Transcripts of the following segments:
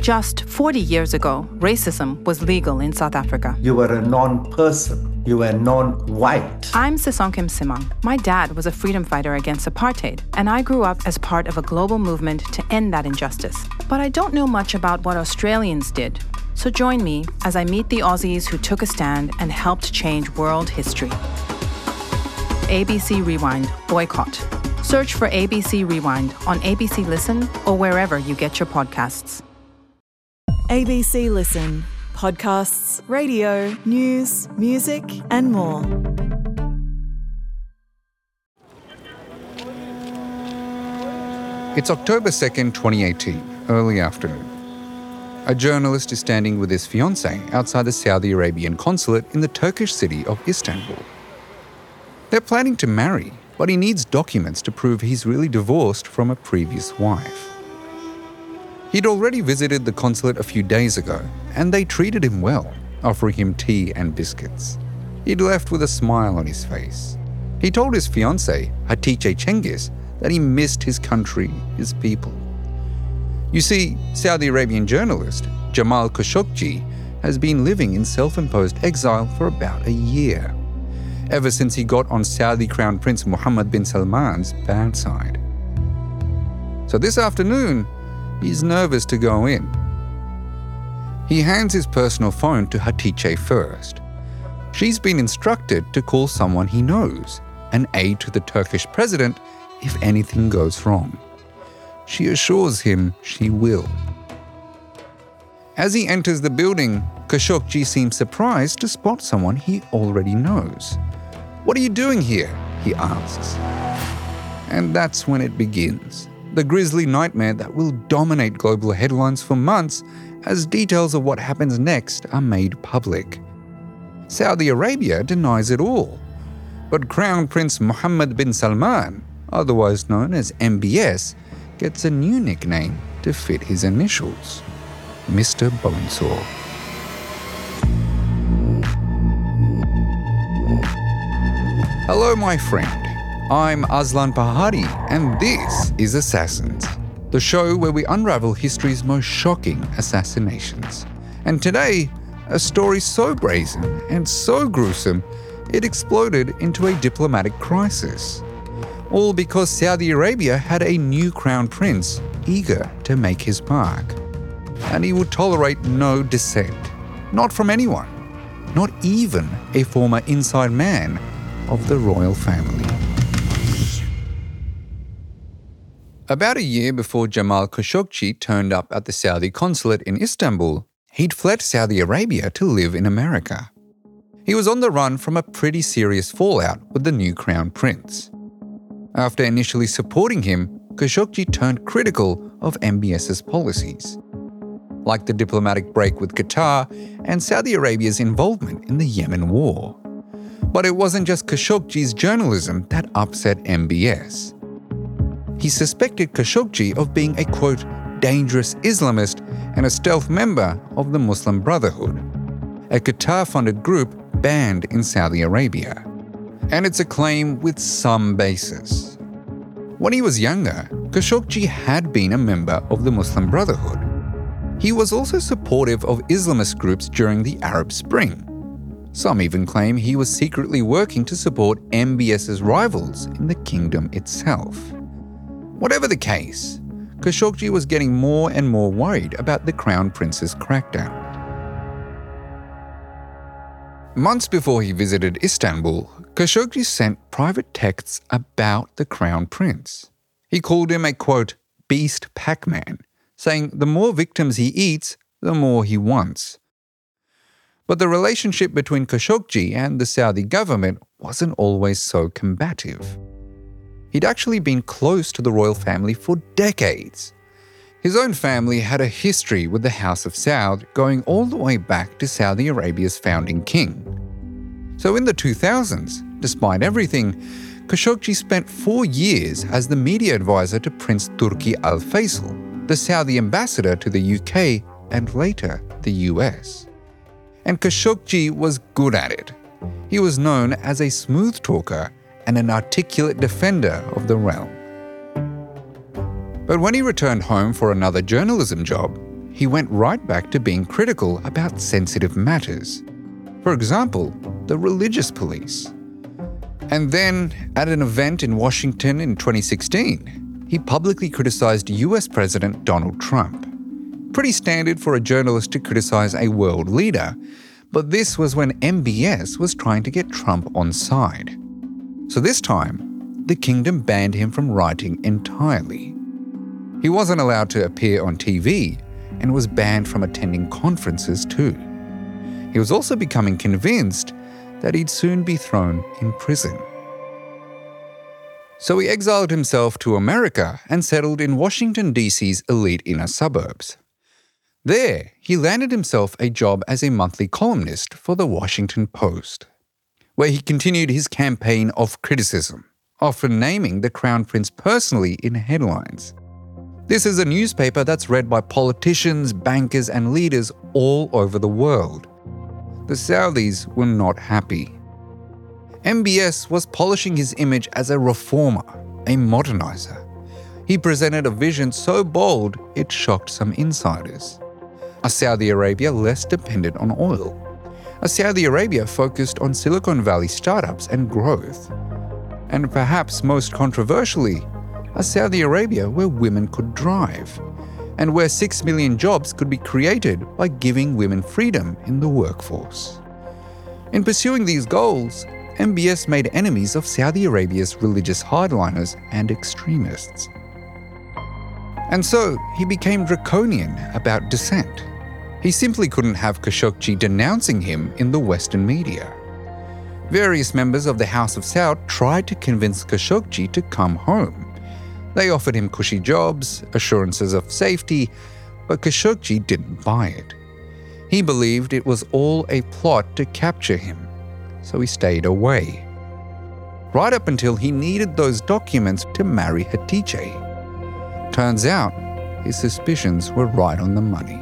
Just 40 years ago, racism was legal in South Africa. You were a non-person. You were non-white. I'm Sisonke Msimang. My dad was a freedom fighter against apartheid, and I grew up as part of a global movement to end that injustice. But I don't know much about what Australians did. So join me as I meet the Aussies who took a stand and helped change world history. ABC Rewind Boycott. Search for ABC Rewind on ABC Listen or wherever you get your podcasts. ABC Listen. Podcasts, radio, news, music, and more. It's October 2nd, 2018, early afternoon. A journalist is standing with his fiancée outside the Saudi Arabian consulate in the Turkish city of Istanbul. They're planning to marry, but he needs documents to prove he's really divorced from a previous wife. He'd already visited the consulate a few days ago, and they treated him well, offering him tea and biscuits. He'd left with a smile on his face. He told his fiancée, Hatice Cengiz, that he missed his country, his people. You see, Saudi Arabian journalist Jamal Khashoggi has been living in self-imposed exile for about a year, ever since he got on Saudi Crown Prince Mohammed bin Salman's bad side. So this afternoon, he's nervous to go in. He hands his personal phone to Hatice first. She's been instructed to call someone he knows, an aide to the Turkish president, if anything goes wrong. She assures him she will. As he enters the building, Khashoggi seems surprised to spot someone he already knows. "What are you doing here?" he asks. And that's when it begins. The grisly nightmare that will dominate global headlines for months as details of what happens next are made public. Saudi Arabia denies it all, but Crown Prince Mohammed bin Salman, otherwise known as MBS, gets a new nickname to fit his initials, Mr. Bonesaw. Hello, my friend. I'm Aslan Pahari, and this is Assassins, the show where we unravel history's most shocking assassinations. And today, a story so brazen and so gruesome, it exploded into a diplomatic crisis. All because Saudi Arabia had a new crown prince eager to make his mark. And he would tolerate no dissent, not from anyone, not even a former inside man of the royal family. About a year before Jamal Khashoggi turned up at the Saudi consulate in Istanbul, he'd fled Saudi Arabia to live in America. He was on the run from a pretty serious fallout with the new crown prince. After initially supporting him, Khashoggi turned critical of MBS's policies, like the diplomatic break with Qatar and Saudi Arabia's involvement in the Yemen war. But it wasn't just Khashoggi's journalism that upset MBS. He suspected Khashoggi of being a, quote, dangerous Islamist and a stealth member of the Muslim Brotherhood, a Qatar-funded group banned in Saudi Arabia. And it's a claim with some basis. When he was younger, Khashoggi had been a member of the Muslim Brotherhood. He was also supportive of Islamist groups during the Arab Spring. Some even claim he was secretly working to support MBS's rivals in the kingdom itself. Whatever the case, Khashoggi was getting more and more worried about the Crown Prince's crackdown. Months before he visited Istanbul, Khashoggi sent private texts about the Crown Prince. He called him a, quote, beast Pac-Man, saying the more victims he eats, the more he wants. But the relationship between Khashoggi and the Saudi government wasn't always so combative. He'd actually been close to the royal family for decades. His own family had a history with the House of Saud going all the way back to Saudi Arabia's founding king. So in the 2000s, despite everything, Khashoggi spent 4 years as the media advisor to Prince Turki Al Faisal, the Saudi ambassador to the UK and later the US. And Khashoggi was good at it. He was known as a smooth talker and an articulate defender of the realm. But when he returned home for another journalism job, he went right back to being critical about sensitive matters. For example, the religious police. And then, at an event in Washington in 2016, he publicly criticized US President Donald Trump. Pretty standard for a journalist to criticize a world leader, but this was when MBS was trying to get Trump on side. So this time, the kingdom banned him from writing entirely. He wasn't allowed to appear on TV and was banned from attending conferences too. He was also becoming convinced that he'd soon be thrown in prison. So he exiled himself to America and settled in Washington, D.C.'s elite inner suburbs. There, he landed himself a job as a monthly columnist for the Washington Post, where he continued his campaign of criticism, often naming the Crown Prince personally in headlines. This is a newspaper that's read by politicians, bankers, and leaders all over the world. The Saudis were not happy. MBS was polishing his image as a reformer, a modernizer. He presented a vision so bold it shocked some insiders. A Saudi Arabia less dependent on oil. A Saudi Arabia focused on Silicon Valley startups and growth. And perhaps most controversially, a Saudi Arabia where women could drive, and where 6 million jobs could be created by giving women freedom in the workforce. In pursuing these goals, MBS made enemies of Saudi Arabia's religious hardliners and extremists. And so he became draconian about dissent. He simply couldn't have Khashoggi denouncing him in the Western media. Various members of the House of Saud tried to convince Khashoggi to come home. They offered him cushy jobs, assurances of safety, but Khashoggi didn't buy it. He believed it was all a plot to capture him, so he stayed away. Right up until he needed those documents to marry Hatice. Turns out, his suspicions were right on the money.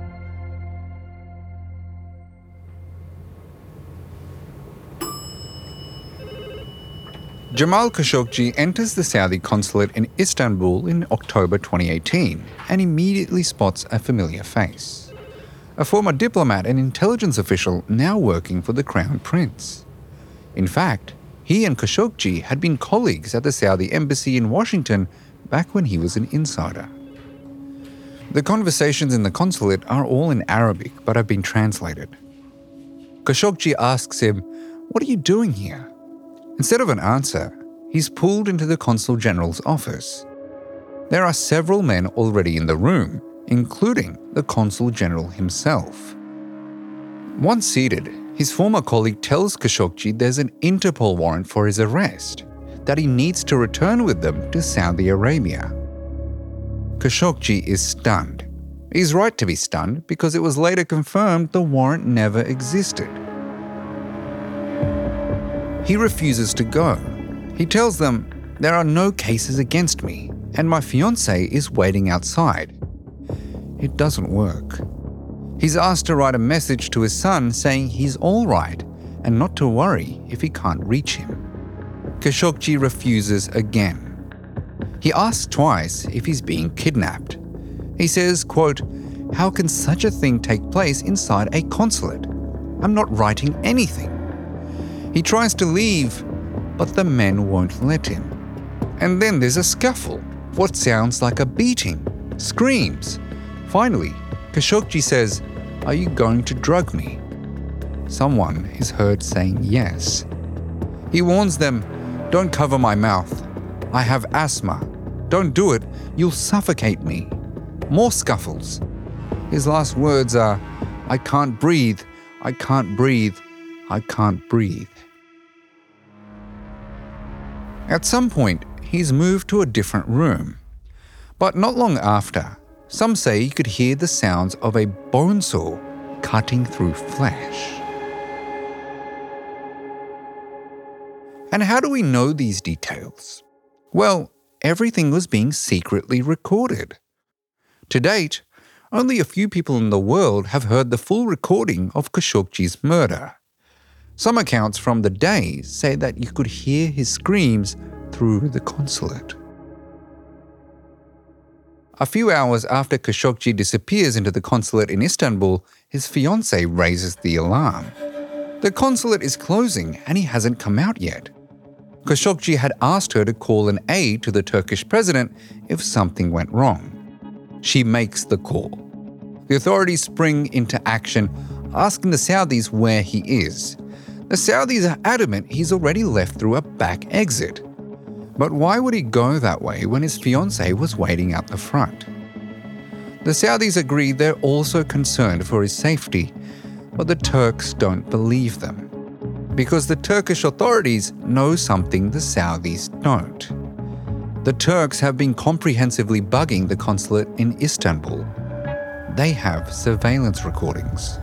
Jamal Khashoggi enters the Saudi consulate in Istanbul in October 2018 and immediately spots a familiar face. A former diplomat and intelligence official now working for the Crown Prince. In fact, he and Khashoggi had been colleagues at the Saudi embassy in Washington back when he was an insider. The conversations in the consulate are all in Arabic but have been translated. Khashoggi asks him, "What are you doing here?" Instead of an answer, he's pulled into the Consul General's office. There are several men already in the room, including the Consul General himself. Once seated, his former colleague tells Khashoggi there's an Interpol warrant for his arrest, that he needs to return with them to Saudi Arabia. Khashoggi is stunned. He's right to be stunned because it was later confirmed the warrant never existed. He refuses to go. He tells them, "There are no cases against me, and my fiancée is waiting outside." It doesn't work. He's asked to write a message to his son saying he's all right and not to worry if he can't reach him. Khashoggi refuses again. He asks twice if he's being kidnapped. He says, quote, "How can such a thing take place inside a consulate? I'm not writing anything." He tries to leave, but the men won't let him. And then there's a scuffle, what sounds like a beating, screams. Finally, Khashoggi says, "Are you going to drug me?" Someone is heard saying yes. He warns them, "Don't cover my mouth. I have asthma. Don't do it, you'll suffocate me." More scuffles. His last words are, "I can't breathe, I can't breathe, I can't breathe." At some point, he's moved to a different room. But not long after, some say you could hear the sounds of a bone saw cutting through flesh. And how do we know these details? Well, everything was being secretly recorded. To date, only a few people in the world have heard the full recording of Khashoggi's murder. Some accounts from the day say that you could hear his screams through the consulate. A few hours after Khashoggi disappears into the consulate in Istanbul, his fiancée raises the alarm. The consulate is closing and he hasn't come out yet. Khashoggi had asked her to call an aide to the Turkish president if something went wrong. She makes the call. The authorities spring into action, asking the Saudis where he is. The Saudis are adamant he's already left through a back exit. But why would he go that way when his fiancée was waiting out the front? The Saudis agree they're also concerned for his safety, but the Turks don't believe them. Because the Turkish authorities know something the Saudis don't. The Turks have been comprehensively bugging the consulate in Istanbul. They have surveillance recordings.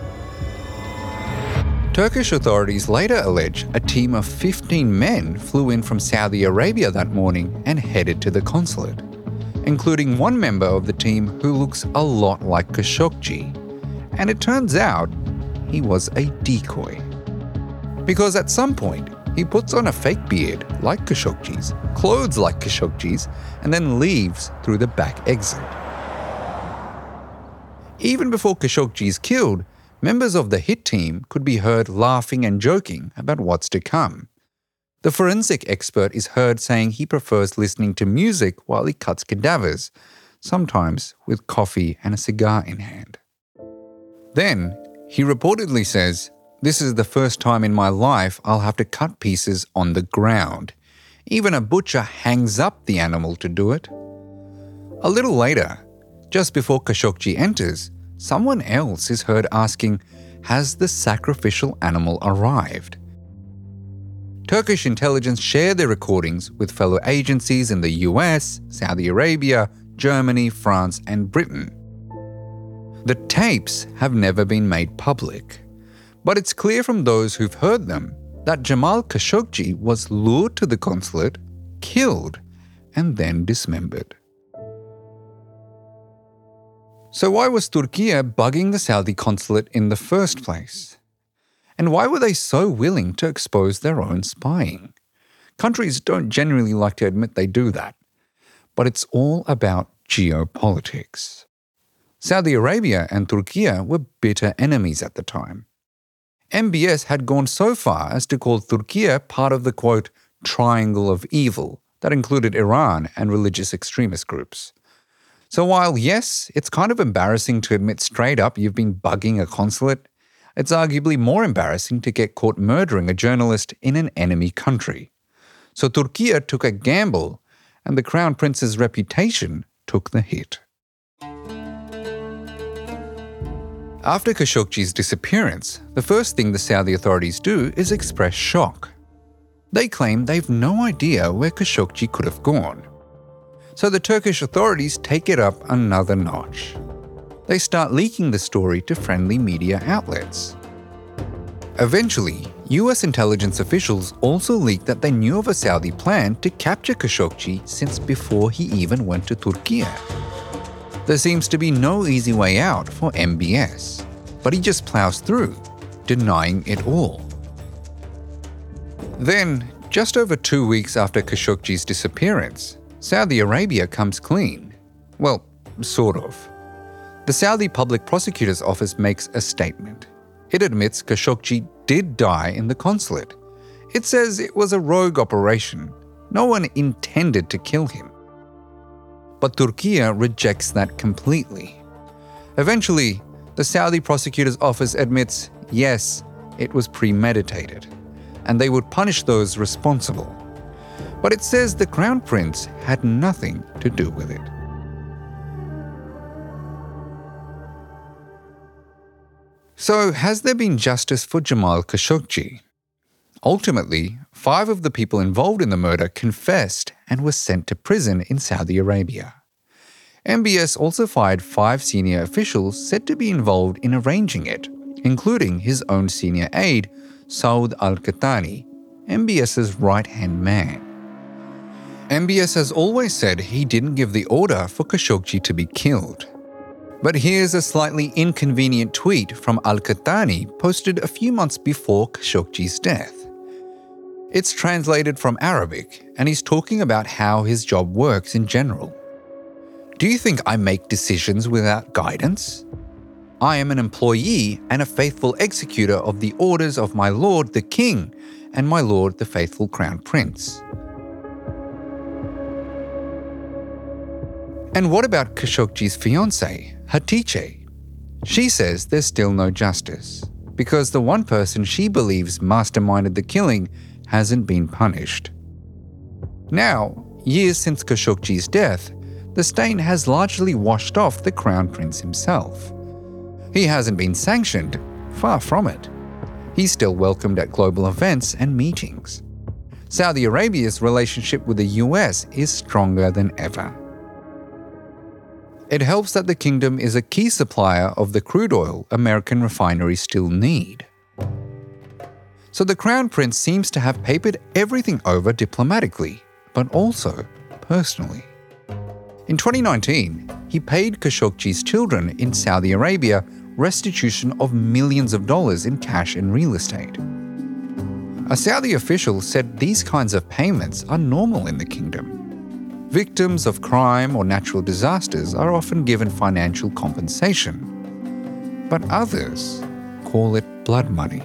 Turkish authorities later allege a team of 15 men flew in from Saudi Arabia that morning and headed to the consulate, including one member of the team who looks a lot like Khashoggi. And it turns out he was a decoy. Because at some point, he puts on a fake beard like Khashoggi's, clothes like Khashoggi's, and then leaves through the back exit. Even before Khashoggi's killed, members of the hit team could be heard laughing and joking about what's to come. The forensic expert is heard saying he prefers listening to music while he cuts cadavers, sometimes with coffee and a cigar in hand. Then, he reportedly says, "This is the first time in my life I'll have to cut pieces on the ground. Even a butcher hangs up the animal to do it." A little later, just before Khashoggi enters, someone else is heard asking, "Has the sacrificial animal arrived?" Turkish intelligence share their recordings with fellow agencies in the US, Saudi Arabia, Germany, France, and Britain. The tapes have never been made public, but it's clear from those who've heard them that Jamal Khashoggi was lured to the consulate, killed, and then dismembered. So why was Turkey bugging the Saudi consulate in the first place? And why were they so willing to expose their own spying? Countries don't generally like to admit they do that, but it's all about geopolitics. Saudi Arabia and Turkey were bitter enemies at the time. MBS had gone so far as to call Turkey part of the, quote, triangle of evil that included Iran and religious extremist groups. So while, yes, it's kind of embarrassing to admit straight up you've been bugging a consulate, it's arguably more embarrassing to get caught murdering a journalist in an enemy country. So Turkey took a gamble, and the Crown Prince's reputation took the hit. After Khashoggi's disappearance, the first thing the Saudi authorities do is express shock. They claim they've no idea where Khashoggi could have gone. So the Turkish authorities take it up another notch. They start leaking the story to friendly media outlets. Eventually, US intelligence officials also leaked that they knew of a Saudi plan to capture Khashoggi since before he even went to Turkey. There seems to be no easy way out for MBS, but he just plows through, denying it all. Then, just over 2 weeks after Khashoggi's disappearance, Saudi Arabia comes clean. Well, sort of. The Saudi Public Prosecutor's Office makes a statement. It admits Khashoggi did die in the consulate. It says it was a rogue operation. No one intended to kill him. But Turkey rejects that completely. Eventually, the Saudi Prosecutor's Office admits, yes, it was premeditated, and they would punish those responsible. But it says the Crown Prince had nothing to do with it. So, has there been justice for Jamal Khashoggi? Ultimately, 5 of the people involved in the murder confessed and were sent to prison in Saudi Arabia. MBS also fired 5 senior officials said to be involved in arranging it, including his own senior aide, Saud al-Qahtani, MBS's right-hand man. MBS has always said he didn't give the order for Khashoggi to be killed. But here's a slightly inconvenient tweet from al-Qahtani posted a few months before Khashoggi's death. It's translated from Arabic, and he's talking about how his job works in general. Do you think I make decisions without guidance? I am an employee and a faithful executor of the orders of my lord the king and my lord the faithful crown prince. And what about Khashoggi's fiancée, Hatice? She says there's still no justice because the one person she believes masterminded the killing hasn't been punished. Now, years since Khashoggi's death, the stain has largely washed off the crown prince himself. He hasn't been sanctioned, far from it. He's still welcomed at global events and meetings. Saudi Arabia's relationship with the US is stronger than ever. It helps that the kingdom is a key supplier of the crude oil American refineries still need. So the crown prince seems to have papered everything over diplomatically, but also personally. In 2019, he paid Khashoggi's children in Saudi Arabia restitution of millions of dollars in cash and real estate. A Saudi official said these kinds of payments are normal in the kingdom. Victims of crime or natural disasters are often given financial compensation, but others call it blood money.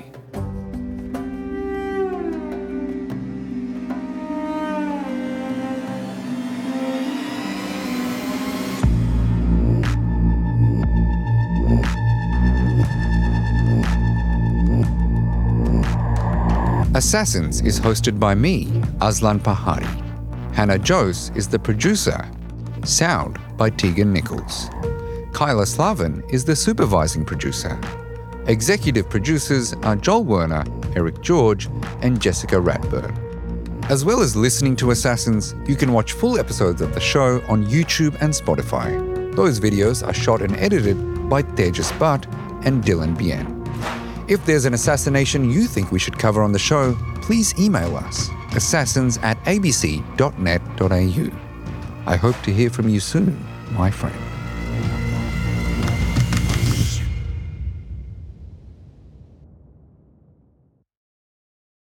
Assassins is hosted by me, Aslan Pahari. Hannah Jose is the producer. Sound by Tegan Nichols. Kyla Slavin is the supervising producer. Executive producers are Joel Werner, Eric George, and Jessica Radburn. As well as listening to Assassins, you can watch full episodes of the show on YouTube and Spotify. Those videos are shot and edited by Tejas Bhatt and Dylan Bien. If there's an assassination you think we should cover on the show, please email us, assassins@abc.net.au. I hope to hear from you soon, my friend.